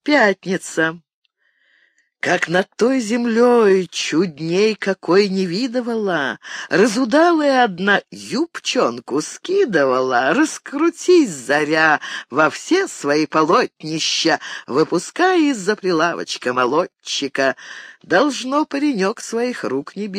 Пятница. Как над той землей чудней какой не видывала, разудалая одна юбчонку скидывала, раскрутись заря во все свои полотнища, выпуская из-за прилавочка молодчика. Должно, паренек своих рук не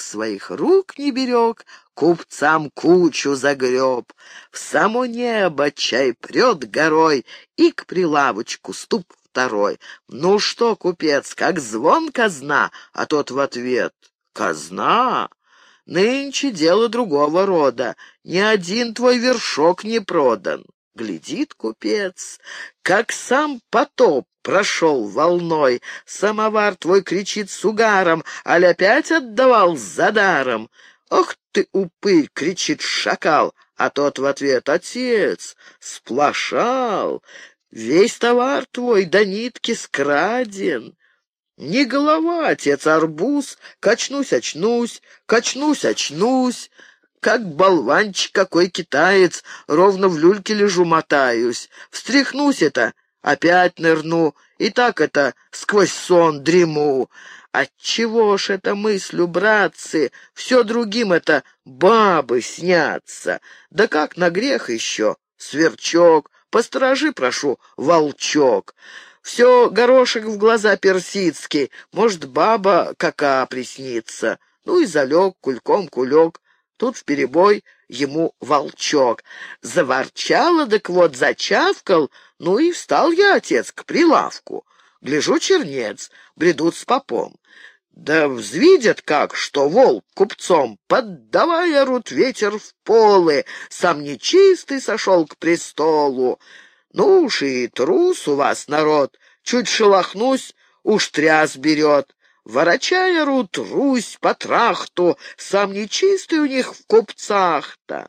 берег, купцам кучу загреб. В само небо чай прет горой, и к прилавочку ступ второй. «Ну что, купец, как звон казна?» А тот в ответ: «Казна? Нынче дело другого рода, ни один твой вершок не продан». Глядит купец, как сам потоп прошел волной, самовар твой кричит с угаром, аль опять отдавал за даром. «Ох ты, упырь!» — кричит шакал, а тот в ответ: «Отец, сплошал! Весь товар твой до нитки скраден. Не голова, отец, арбуз, качнусь-очнусь, качнусь-очнусь. Как болванчик какой китаец, ровно в люльке лежу, мотаюсь. Встряхнусь это, опять нырну, и так это сквозь сон дрему. Отчего ж это мыслю, братцы, все другим это бабы снятся? Да как на грех еще, сверчок, посторожи, прошу, волчок. Все горошек в глаза персидский, может, баба кака приснится». Ну и залег кульком кулек. Тут вперебой ему волчок. Заворчало, так вот зачавкал, ну и встал я, отец, к прилавку. Гляжу, чернец, бредут с попом. Да взвидят как, что волк купцом, поддавая орут ветер в полы, сам нечистый сошел к престолу. Ну уж и трус у вас, народ, чуть шелохнусь, уж тряс берет. Ворочая орут, Русь по трахту, сам нечистый у них в купцах-то.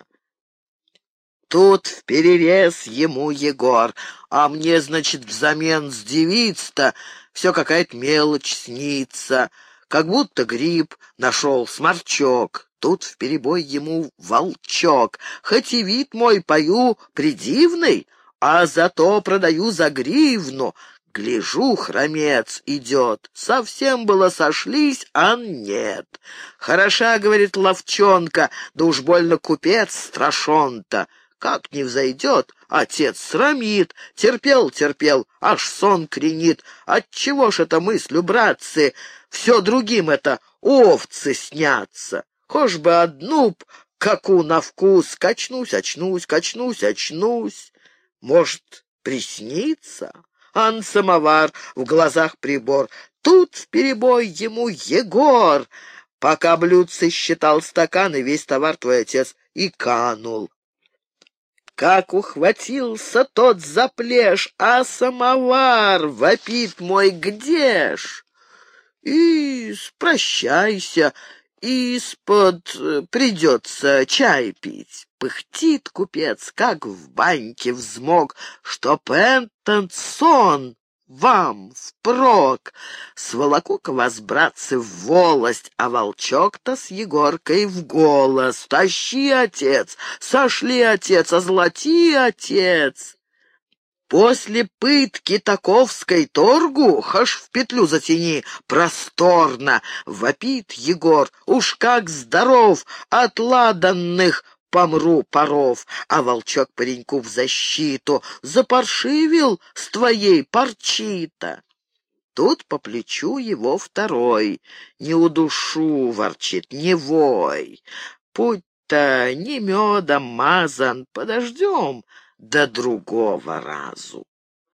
Тут вперерез ему Егор: «А мне, значит, взамен с девиц-то все какая-то мелочь снится, как будто гриб нашел, сморчок». Тут вперебой ему волчок: «Хоть и вид мой пою придивный, а зато продаю за гривну». Гляжу, хромец идет. Совсем было сошлись, а нет. «Хороша, — говорит, — ловчонка, да уж больно купец страшон-то. Как не взойдет, отец срамит. Терпел, аж сон кренит. Отчего ж это мыслю, братцы, все другим это овцы снятся? Хошь бы одну каку на вкус, качнусь-очнусь. Может, приснится?» Ан самовар, в глазах прибор. Тут вперебой ему Егор: «Пока блюдце считал стакан, и весь товар твой, отец, и канул». Как ухватился тот за плешь, а самовар вопит мой: «Где ж?» И прощайся, из-под придется чай пить. Пыхтит купец, как в баньке взмок, чтоб этот сон вам впрок. Сволоку-ка вас, братцы, в волость, а волчок-то с Егоркой в голос: «Тащи, отец, сошли, отец, озолоти, отец». После пытки таковской торгу, хаш в петлю затяни, просторно, вопит Егор: «Уж как здоров, от ладанных помру паров». А волчок пареньку в защиту: «Запаршивил с твоей парчи-то». Тут по плечу его второй: «Не удушу, — ворчит, — не вой. Путь-то не медом мазан, подождем до другого разу».